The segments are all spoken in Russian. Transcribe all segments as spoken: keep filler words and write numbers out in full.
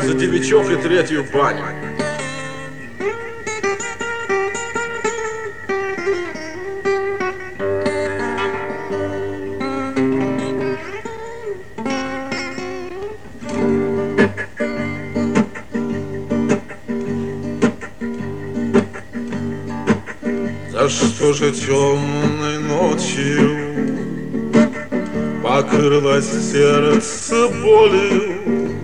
за девичок и третью баню. За что же темной ночью покрылось сердце болью?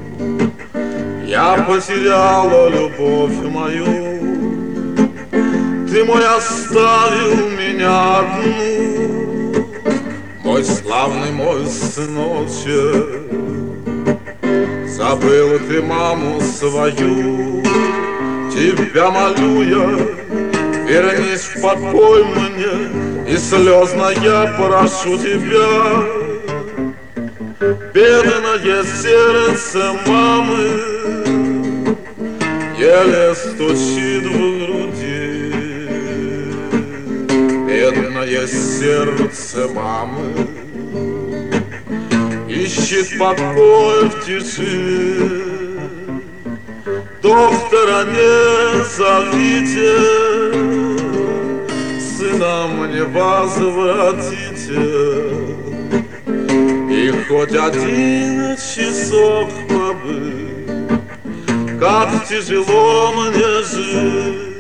Я потеряла любовь мою, ты мой оставил меня одну, мой славный, мой сыночек. Забыла ты маму свою, тебя молю я, вернись в покой мне, и слезно я прошу тебя. Бедное сердце мамы еле стучит в груди. Бедное сердце мамы ищет покой в тиши. Доктора не зовите, сына мне возвратите, и хоть один часок побыть, как тяжело мне жить.